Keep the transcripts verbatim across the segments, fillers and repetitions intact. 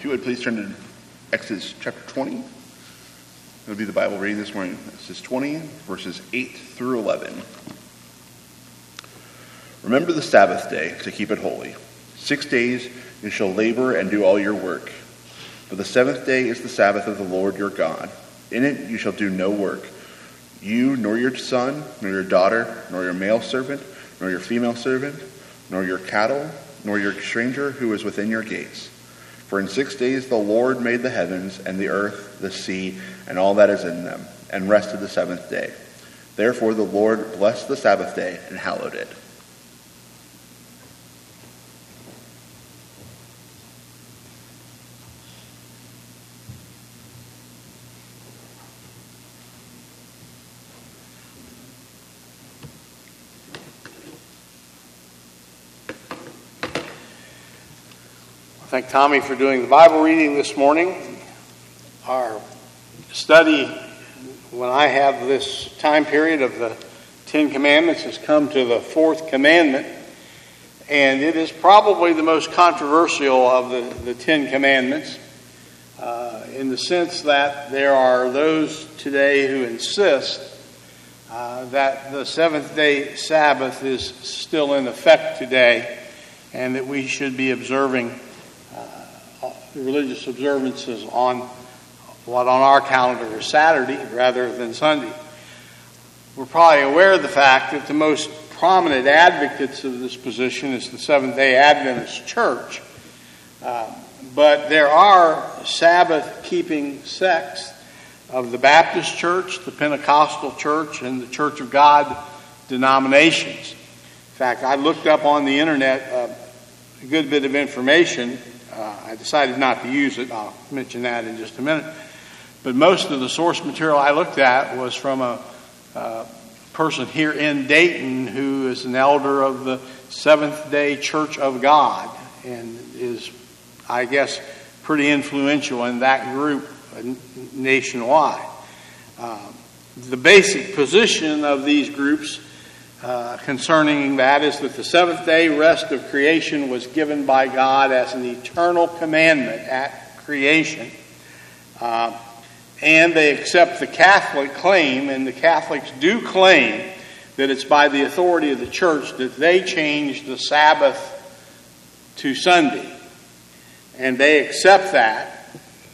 If you would please turn to Exodus chapter twenty. It would be the Bible reading this morning. Exodus twenty, verses eight through eleven. Remember the Sabbath day to keep it holy. Six days you shall labor and do all your work. But the seventh day is the Sabbath of the Lord your God. In it you shall do no work. You, nor your son, nor your daughter, nor your male servant, nor your female servant, nor your cattle, nor your stranger who is within your gates. For in six days the Lord made the heavens and the earth, the sea, and all that is in them, and rested the seventh day. Therefore the Lord blessed the Sabbath day and hallowed it. Thank Tommy for doing the Bible reading this morning. Our study, when I have this time period of the Ten Commandments, has come to the fourth commandment. And it is probably the most controversial of the, the Ten Commandments uh, in the sense that there are those today who insist uh, that the seventh day Sabbath is still in effect today and that we should be observing the religious observances on what on our calendar is Saturday rather than Sunday. We're probably aware of the fact that the most prominent advocates of this position is the Seventh-day Adventist Church. Uh, but there are Sabbath-keeping sects of the Baptist Church, the Pentecostal Church, and the Church of God denominations. In fact, I looked up on the internet uh, a good bit of information. Uh, I decided not to use it. I'll mention that in just a minute. But most of the source material I looked at was from a uh, person here in Dayton who is an elder of the Seventh-day Church of God and is, I guess, pretty influential in that group nationwide. Uh, the basic position of these groups Uh, concerning that is that the seventh day rest of creation was given by God as an eternal commandment at creation. Uh, and they accept the Catholic claim, and the Catholics do claim that it's by the authority of the church that they changed the Sabbath to Sunday. And they accept that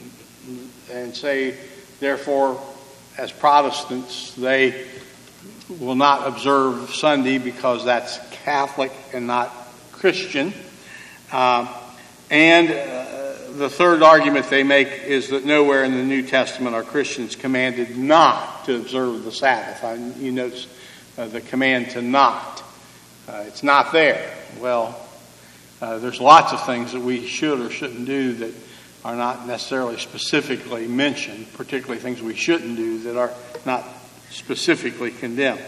and say, therefore, as Protestants, they will not observe Sunday because that's Catholic and not Christian. Uh, and uh, the third argument they make is that nowhere in the New Testament are Christians commanded not to observe the Sabbath. I, you notice uh, the command to not. Uh, it's not there. Well, uh, there's lots of things that we should or shouldn't do that are not necessarily specifically mentioned, particularly things we shouldn't do that are not specifically condemned.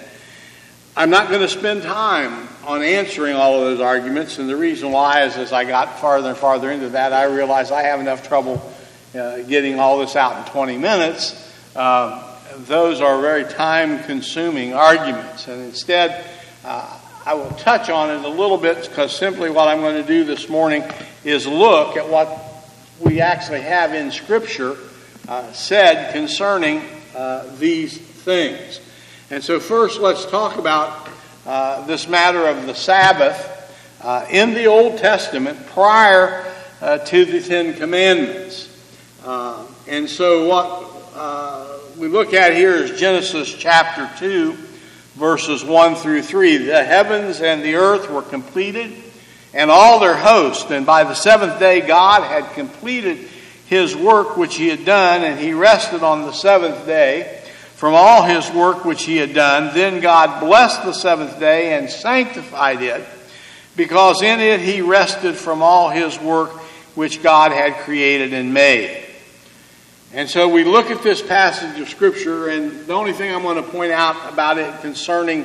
I'm not going to spend time on answering all of those arguments, and the reason why is as I got farther and farther into that, I realized I have enough trouble uh, getting all this out in twenty minutes. Uh, those are very time-consuming arguments, and instead uh, I will touch on it a little bit because simply what I'm going to do this morning is look at what we actually have in Scripture uh, said concerning uh, these things. And so first let's talk about uh, this matter of the Sabbath uh, in the Old Testament prior uh, to the Ten Commandments. Uh, and so what uh, we look at here is Genesis chapter two, verses one through three. The heavens and the earth were completed and all their host. And by the seventh day God had completed his work which he had done, and he rested on the seventh day from all his work which he had done. Then God blessed the seventh day and sanctified it, because in it he rested from all his work which God had created and made. And so we look at this passage of Scripture, and the only thing I'm going to point out about it concerning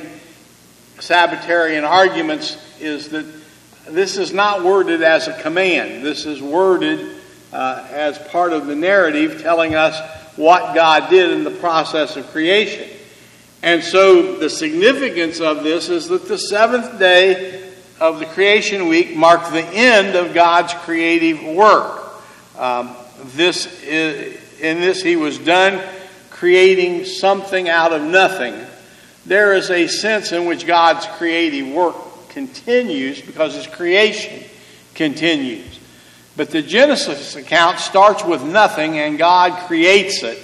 Sabbatarian arguments is that this is not worded as a command. This is worded uh, as part of the narrative telling us what God did in the process of creation. And so the significance of this is that the seventh day of the creation week marked the end of God's creative work. Um, this is, in this he was done creating something out of nothing. There is a sense in which God's creative work continues because his creation continues. But the Genesis account starts with nothing and God creates it.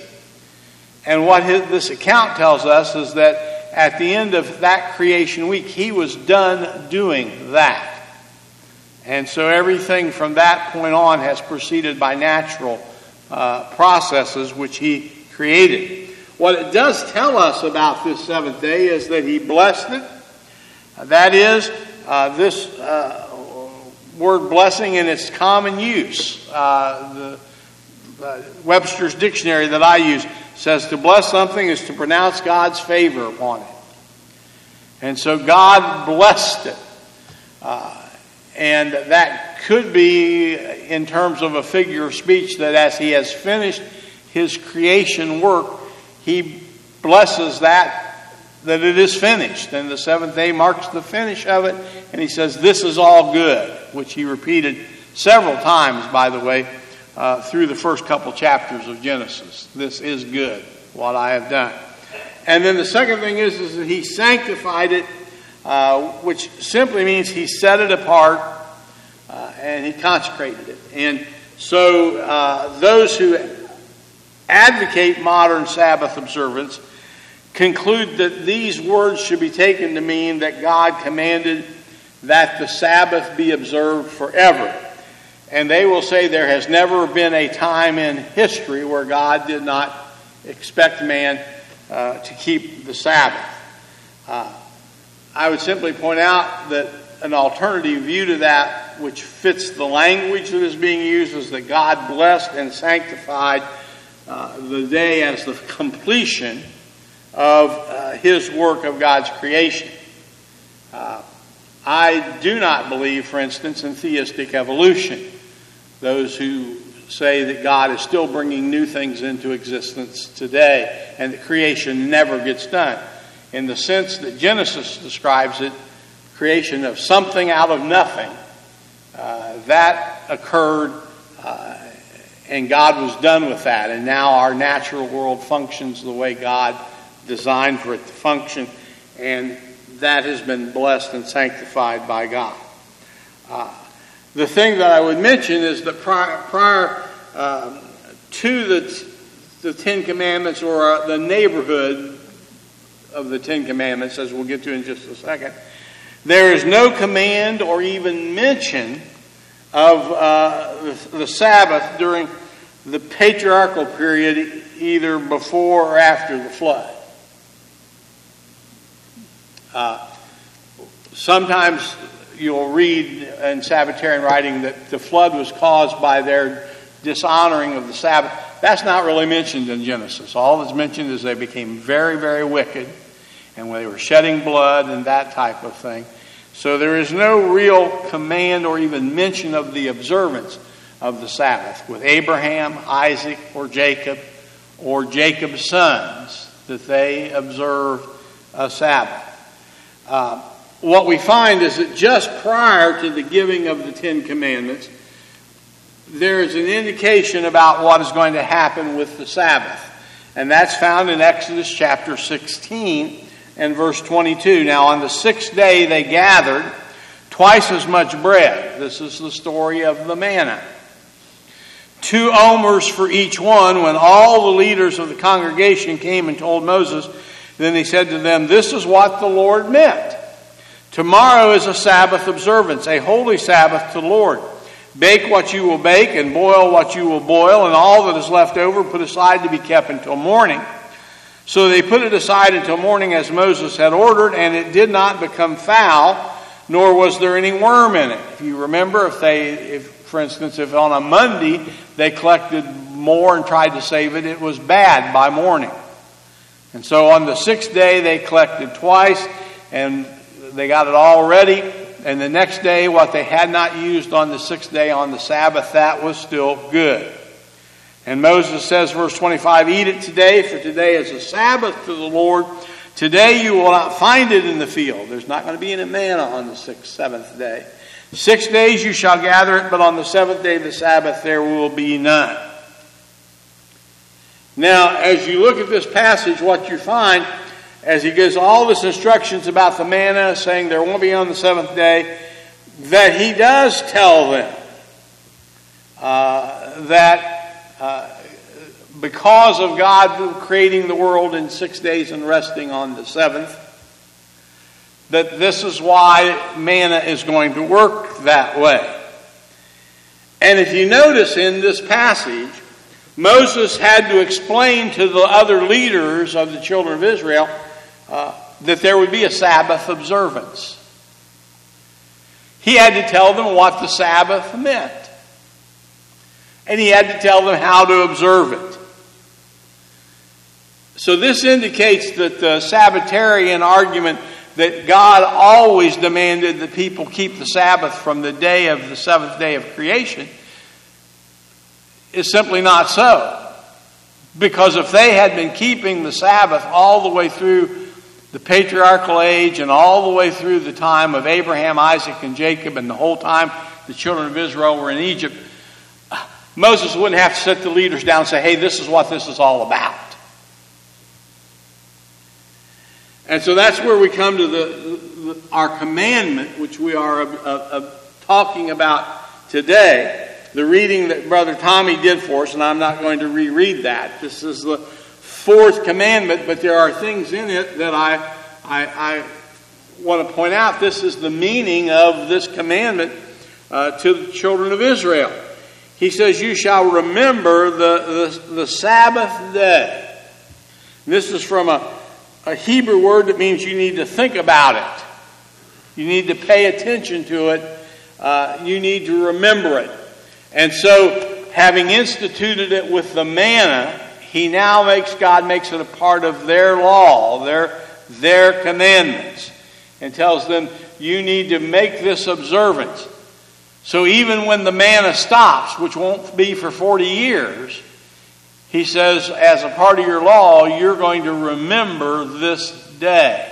And what his, this account tells us is that at the end of that creation week, he was done doing that. And so everything from that point on has proceeded by natural uh, processes which he created. What it does tell us about this seventh day is that he blessed it. That is, uh, this uh, word blessing in its common use. Uh, the uh, Webster's dictionary that I use says to bless something is to pronounce God's favor upon it. And so God blessed it. Uh, and that could be in terms of a figure of speech that as he has finished his creation work, he blesses that, that it is finished. And the seventh day marks the finish of it. And he says, this is all good, which he repeated several times, by the way, uh, through the first couple chapters of Genesis. This is good, what I have done. And then the second thing is, is that he sanctified it, uh, which simply means he set it apart uh, and he consecrated it. And so uh, those who advocate modern Sabbath observance conclude that these words should be taken to mean that God commanded that the Sabbath be observed forever. And they will say there has never been a time in history where God did not expect man uh, to keep the Sabbath. Uh, I would simply point out that an alternative view to that, which fits the language that is being used, is that God blessed and sanctified uh, the day as the completion of uh, his work of God's creation. Uh, I do not believe, for instance, in theistic evolution. Those who say that God is still bringing new things into existence today and that creation never gets done. In the sense that Genesis describes it, creation of something out of nothing, uh, that occurred uh, and God was done with that. And now our natural world functions the way God designed for it to function, and that has been blessed and sanctified by God. Uh, the thing that I would mention is that prior, prior um, to the, the Ten Commandments, or uh, the neighborhood of the Ten Commandments, as we'll get to in just a second, there is no command or even mention of uh, the, the Sabbath during the patriarchal period, either before or after the flood. Uh, sometimes you'll read in Sabbatarian writing that the flood was caused by their dishonoring of the Sabbath. That's not really mentioned in Genesis. All that's mentioned is they became very, very wicked, and when they were shedding blood and that type of thing. So there is no real command or even mention of the observance of the Sabbath with Abraham, Isaac, or Jacob, or Jacob's sons, that they observed a Sabbath. Uh, what we find is that just prior to the giving of the Ten Commandments, there is an indication about what is going to happen with the Sabbath. And that's found in Exodus chapter sixteen and verse twenty-two. Now on the sixth day they gathered twice as much bread. This is the story of the manna. Two omers for each one. When all the leaders of the congregation came and told Moses, then he said to them, this is what the Lord meant. Tomorrow is a Sabbath observance, a holy Sabbath to the Lord. Bake what you will bake and boil what you will boil, and all that is left over put aside to be kept until morning. So they put it aside until morning as Moses had ordered, and it did not become foul, nor was there any worm in it. If you remember, if they, if for instance, if on a Monday they collected more and tried to save it, it was bad by morning. And so on the sixth day they collected twice, and they got it all ready. And the next day, what they had not used on the sixth day on the Sabbath, that was still good. And Moses says, verse twenty-five, eat it today, for today is a Sabbath to the Lord. Today you will not find it in the field. There's not going to be any manna on the sixth, seventh day. Six days you shall gather it, but on the seventh day of the Sabbath there will be none. Now, as you look at this passage, what you find, as he gives all this instructions about the manna, saying there won't be on the seventh day, that he does tell them uh, that uh, because of God creating the world in six days and resting on the seventh, that this is why manna is going to work that way. And if you notice in this passage, Moses had to explain to the other leaders of the children of Israel uh, that there would be a Sabbath observance. He had to tell them what the Sabbath meant. And he had to tell them how to observe it. So this indicates that the Sabbatarian argument that God always demanded that people keep the Sabbath from the day of the seventh day of creation is simply not so. Because if they had been keeping the Sabbath all the way through the patriarchal age and all the way through the time of Abraham, Isaac, and Jacob, and the whole time the children of Israel were in Egypt, Moses wouldn't have to sit the leaders down and say, hey, this is what this is all about. And so that's where we come to the, the our commandment, which we are uh, uh, talking about today. The reading that Brother Tommy did for us, and I'm not going to reread that. This is the fourth commandment, but there are things in it that I, I, I want to point out. This is the meaning of this commandment uh, to the children of Israel. He says, you shall remember the, the, the Sabbath day. And this is from a A Hebrew word that means you need to think about it. You need to pay attention to it. Uh, you need to remember it. And so, having instituted it with the manna, he now makes, God makes it a part of their law, their, their commandments, and tells them, you need to make this observance. So even when the manna stops, which won't be for forty years, he says, as a part of your law, you're going to remember this day.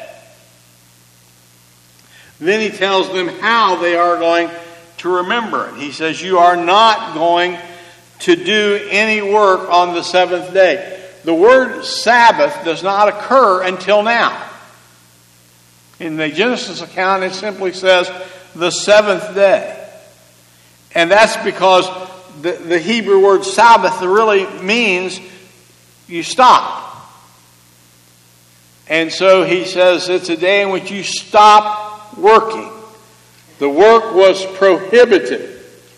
Then he tells them how they are going to remember it. He says, you are not going to do any work on the seventh day. The word Sabbath does not occur until now. In the Genesis account, it simply says the seventh day. And that's because The, the Hebrew word Sabbath really means you stop. And so he says it's a day in which you stop working. The work was prohibited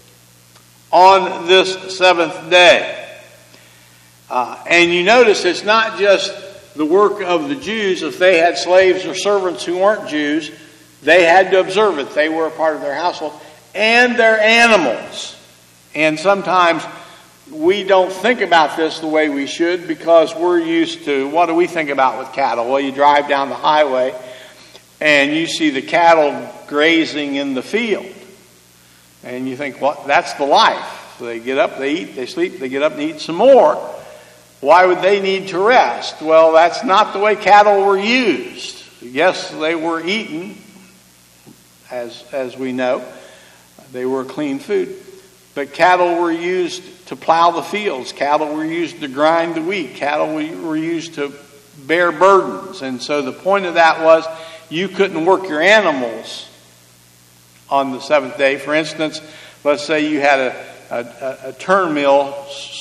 on this seventh day. Uh, and you notice it's not just the work of the Jews. If they had slaves or servants who weren't Jews, they had to observe it. They were a part of their household. And their animals. And sometimes we don't think about this the way we should because we're used to, what do we think about with cattle? Well, you drive down the highway and you see the cattle grazing in the field. And you think, well, that's the life. So they get up, they eat, they sleep, they get up and eat some more. Why would they need to rest? Well, that's not the way cattle were used. Yes, they were eaten, as, as we know. They were clean food. But cattle were used to plow the fields. Cattle were used to grind the wheat. Cattle were used to bear burdens. And so the point of that was you couldn't work your animals on the seventh day. For instance, let's say you had a, a, a turn mill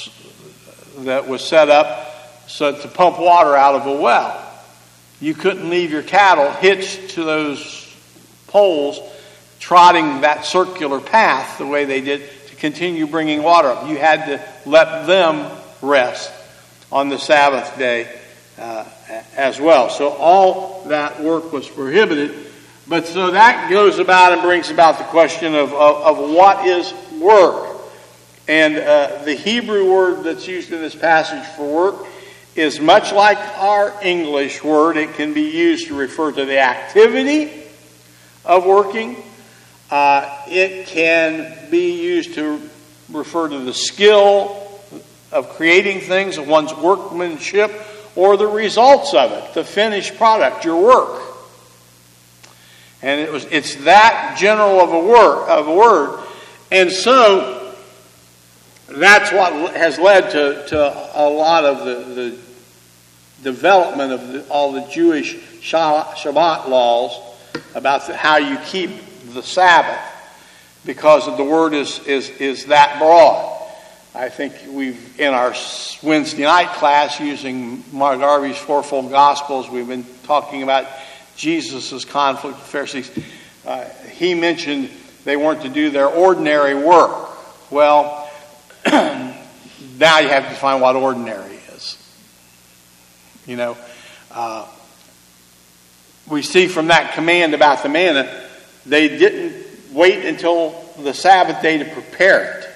that was set up so to pump water out of a well. You couldn't leave your cattle hitched to those poles, trotting that circular path the way they did, continue bringing water up. You had to let them rest on the Sabbath day uh, as well. So all that work was prohibited. But so that goes about and brings about the question of, of, of what is work. And uh, the Hebrew word that's used in this passage for work is much like our English word. It can be used to refer to the activity of working. Uh, it can be used to refer to the skill of creating things, of one's workmanship, or the results of it, the finished product, your work. And it was it's that general of a word of a word. And so that's what has led to, to a lot of the, the development of the, all the Jewish Shabbat laws about the, how you keep the Sabbath, because the word is, is, is that broad. I think we've, in our Wednesday night class using Mark Garvey's Fourfold Gospels, we've been talking about Jesus' conflict with the Pharisees. Uh, he mentioned they weren't to do their ordinary work. Well, now you have to find what ordinary is. You know, uh, we see from that command about the manna, they didn't wait until the Sabbath day to prepare it.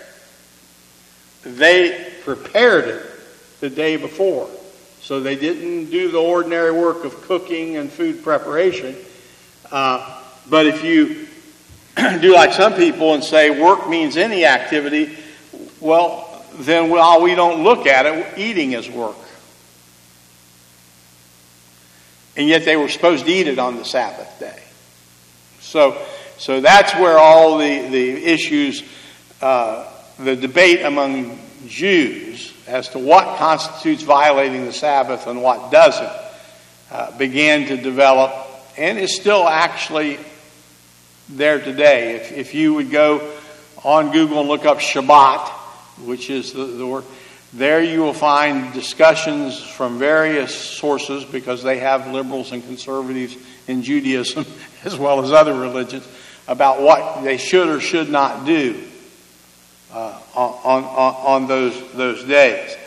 They prepared it the day before. So they didn't do the ordinary work of cooking and food preparation. Uh, but if you do like some people and say work means any activity, well, then while we don't look at it, eating is work. And yet they were supposed to eat it on the Sabbath day. So, so that's where all the, the issues, uh, the debate among Jews as to what constitutes violating the Sabbath and what doesn't, uh, began to develop, and is still actually there today. If, if you would go on Google and look up Shabbat, which is the, the word, there you will find discussions from various sources, because they have liberals and conservatives in Judaism as well as other religions, about what they should or should not do uh, on, on, on those, those days.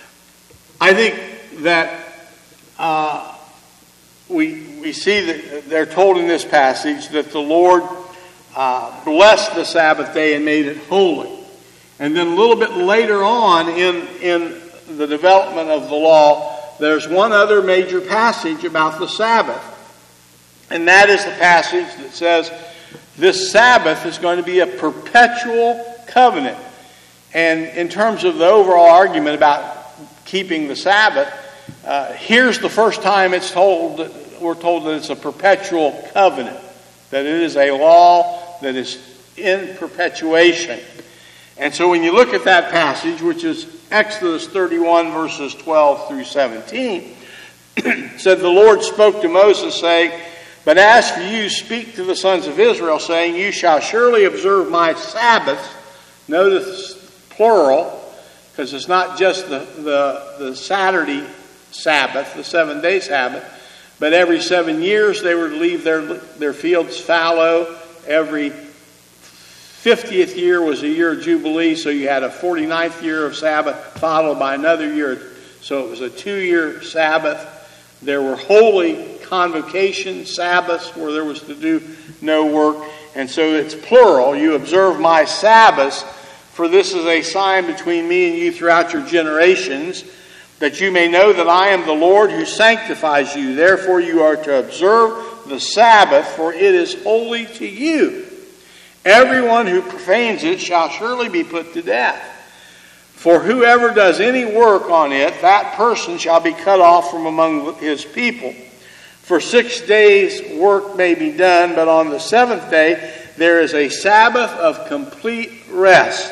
I think that uh, we, we see that they're told in this passage that the Lord uh, blessed the Sabbath day and made it holy. And then a little bit later on in, in the development of the law, there's one other major passage about the Sabbath. And that is the passage that says this Sabbath is going to be a perpetual covenant. And in terms of the overall argument about keeping the Sabbath, uh, here's the first time it's told that we're told that it's a perpetual covenant, that it is a law that is in perpetuation. And so when you look at that passage, which is Exodus thirty-one, verses twelve through seventeen, it said, the Lord spoke to Moses, saying, but as for you, speak to the sons of Israel, saying, you shall surely observe my Sabbaths. Notice plural, because it's not just the, the, the Saturday Sabbath, the seven-day Sabbath, but every seven years they were to leave their, their fields fallow. Every fiftieth year was a year of Jubilee, so you had a forty-ninth year of Sabbath followed by another year. So it was a two-year Sabbath. There were holy convocation Sabbaths where there was to do no work. And so it's plural. You observe my Sabbaths, for this is a sign between me and you throughout your generations, that you may know that I am the Lord who sanctifies you. Therefore you are to observe the Sabbath, for it is holy to you. Everyone who profanes it shall surely be put to death. For whoever does any work on it, that person shall be cut off from among his people. For six days work may be done, but on the seventh day there is a Sabbath of complete rest.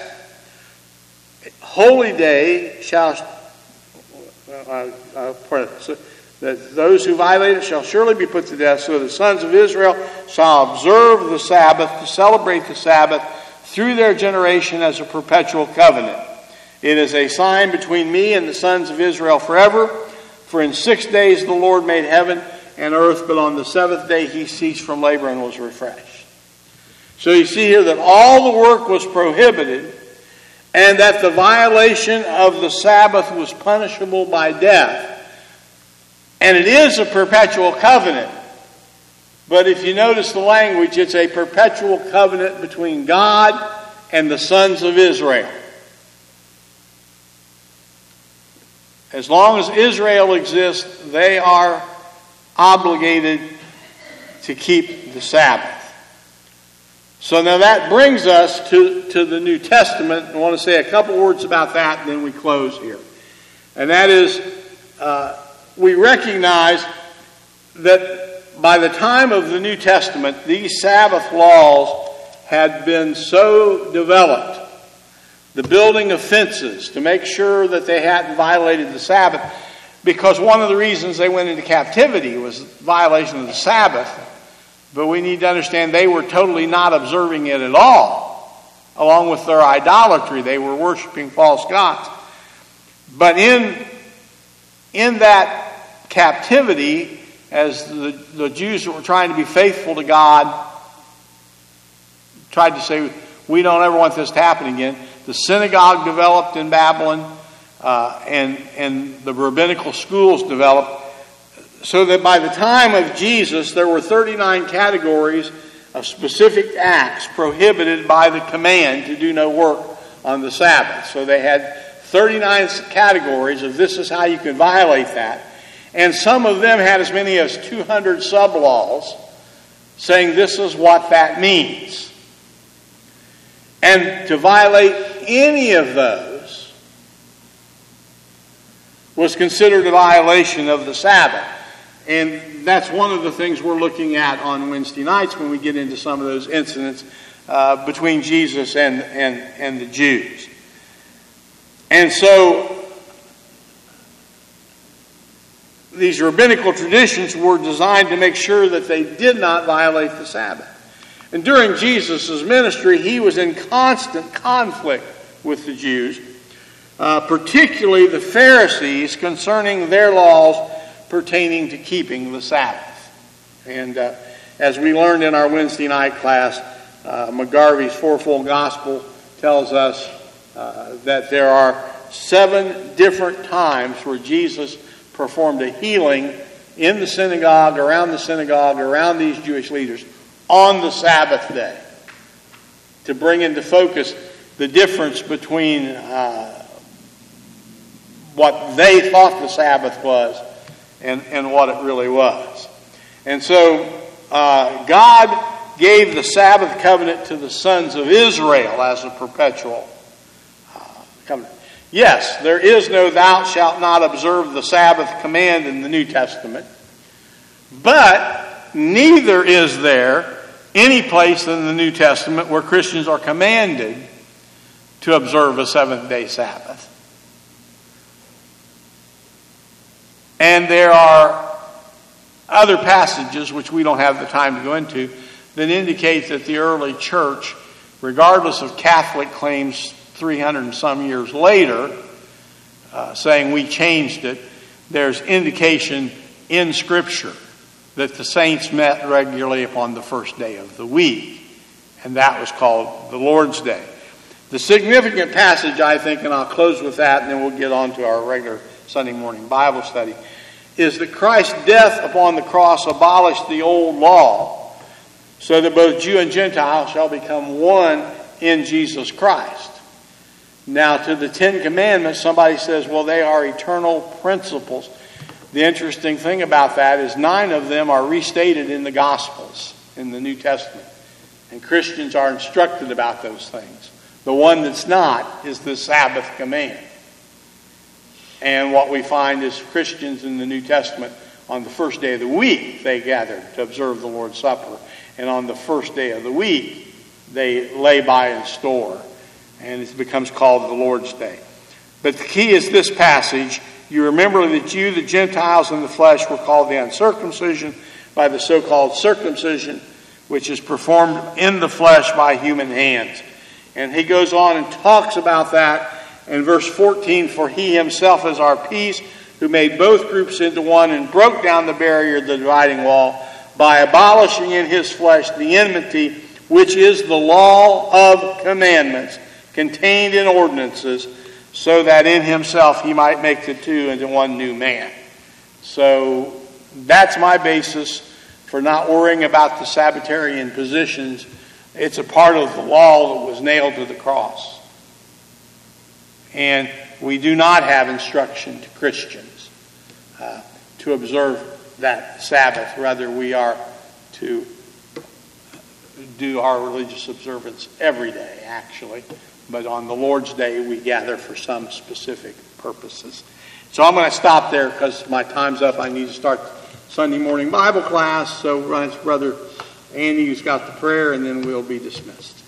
Holy day shall, uh, uh, so that those who violate it shall surely be put to death. So the sons of Israel shall observe the Sabbath, to celebrate the Sabbath through their generation as a perpetual covenant. It is a sign between me and the sons of Israel forever. For in six days the Lord made heaven and earth, but on the seventh day he ceased from labor and was refreshed. So you see here that all the work was prohibited, and that the violation of the Sabbath was punishable by death. And it is a perpetual covenant. But if you notice the language, it's a perpetual covenant between God and the sons of Israel. As long as Israel exists, they are obligated to keep the Sabbath. So now that brings us to, to the New Testament. I want to say a couple words about that, and then we close here. And that is, uh, we recognize that by the time of the New Testament, these Sabbath laws had been so developed, the building of fences to make sure that they hadn't violated the Sabbath, because one of the reasons they went into captivity was violation of the Sabbath. But we need to understand they were totally not observing it at all, along with their idolatry. They were worshiping false gods. But in, in that captivity, as the, the Jews that were trying to be faithful to God tried to say, we don't ever want this to happen again, the synagogue developed in Babylon, uh, and, and the rabbinical schools developed, so that by the time of Jesus, there were thirty-nine categories of specific acts prohibited by the command to do no work on the Sabbath. So they had thirty-nine categories of this is how you can violate that. And some of them had as many as two hundred sub-laws saying this is what that means. And to violate any of those was considered a violation of the Sabbath. And that's one of the things we're looking at on Wednesday nights when we get into some of those incidents uh, between Jesus and, and, and the Jews. And so these rabbinical traditions were designed to make sure that they did not violate the Sabbath. And during Jesus' ministry, he was in constant conflict with the Jews, uh, particularly the Pharisees, concerning their laws pertaining to keeping the Sabbath. And uh, as we learned in our Wednesday night class, uh, McGarvey's Fourfold Gospel tells us uh, that there are seven different times where Jesus performed a healing in the synagogue, around the synagogue, around these Jewish leaders on the Sabbath day, to bring into focus the difference between uh, what they thought the Sabbath was and, and what it really was. And so uh, God gave the Sabbath covenant to the sons of Israel as a perpetual uh, covenant. Yes, there is no thou shalt not observe the Sabbath command in the New Testament, but neither is there any place in the New Testament where Christians are commanded to observe a seventh-day Sabbath. And there are other passages, which we don't have the time to go into, that indicate that the early church, regardless of Catholic claims three hundred and some years later, uh, saying we changed it, there's indication in Scripture that the saints met regularly upon the first day of the week. And that was called the Lord's Day. The significant passage, I think, and I'll close with that, and then we'll get on to our regular Sunday morning Bible study, is that Christ's death upon the cross abolished the old law so that both Jew and Gentile shall become one in Jesus Christ. Now, to the Ten Commandments, somebody says, well, they are eternal principles. The interesting thing about that is nine of them are restated in the Gospels, in the New Testament. And Christians are instructed about those things. The one that's not is the Sabbath command. And what we find is Christians in the New Testament, on the first day of the week, they gather to observe the Lord's Supper. And on the first day of the week, they lay by and store. And it becomes called the Lord's Day. But the key is this passage. You remember that you, the Gentiles in the flesh, were called the uncircumcision by the so-called circumcision, which is performed in the flesh by human hands. And he goes on and talks about that in verse fourteen, for he himself is our peace, who made both groups into one and broke down the barrier, the dividing wall, by abolishing in his flesh the enmity, which is the law of commandments contained in ordinances, so that in himself he might make the two into one new man. So that's my basis for not worrying about the Sabbatarian positions. It's a part of the law that was nailed to the cross. And we do not have instruction to Christians uh, to observe that Sabbath. Rather, we are to do our religious observance every day, actually. But on the Lord's Day, we gather for some specific purposes. So I'm going to stop there because my time's up. I need to start Sunday morning Bible class. So, Brother Andy, who's got the prayer, and then we'll be dismissed.